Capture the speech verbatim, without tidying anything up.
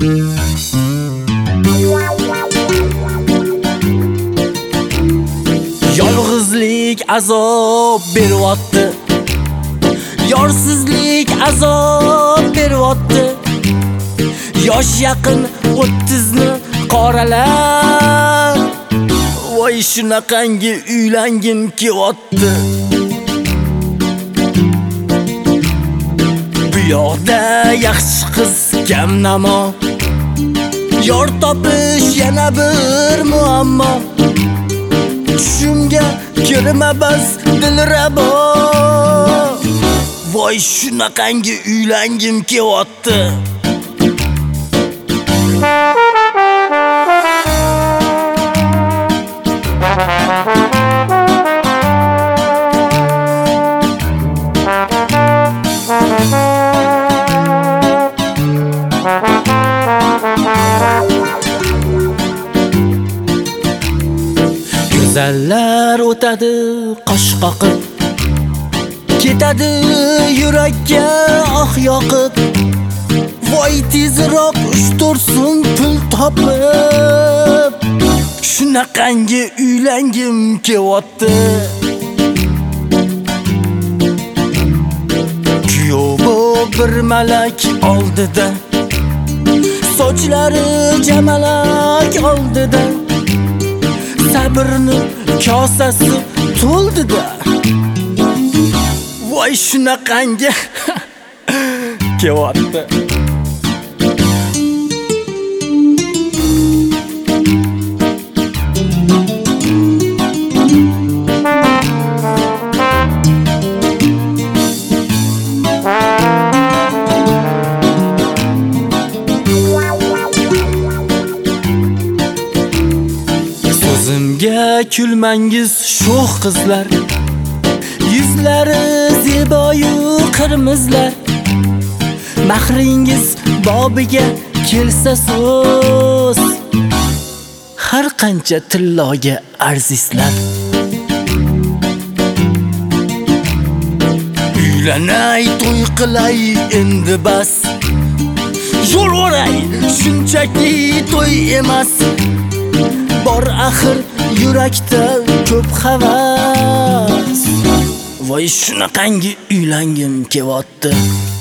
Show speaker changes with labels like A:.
A: Yolg'izlik azob beryapti, yorsizlik azob beryapti. Yosh yaqin o'ttiz ni qoralar, voy shunaqangi uylangim kelyapti. Bu yoqda yaxshi qiz kam namo, yor topish yana bir muammo. Tushimga kirmabas dilrabo, voy shunaqangi uylangim kelyapti. Go'zallar o'tadi qosh qoqib, ketadi yurakka oh yoqib. Voy tezroq uch to'rt so'm pul topib, shunaqangi uylangim kelyapti. Kuyovi bir malak oldida, sochlari jamalak oldida, sabrni kosasi to'ldida. Voy shunaqangi kelyapti. So'zimga kulmangiz sho'x qizlar, yuzlari zeboyu qirmizlar. Mahringiz bobiga kelsa so'z, har qancha tilloga arzizlar. Uylanay to'y qilay endi bas, yo'l o'ray shunchaki to'y emas. Bor axir yurakda ko'p havas, voy shunaqangi uylangim kelyapti.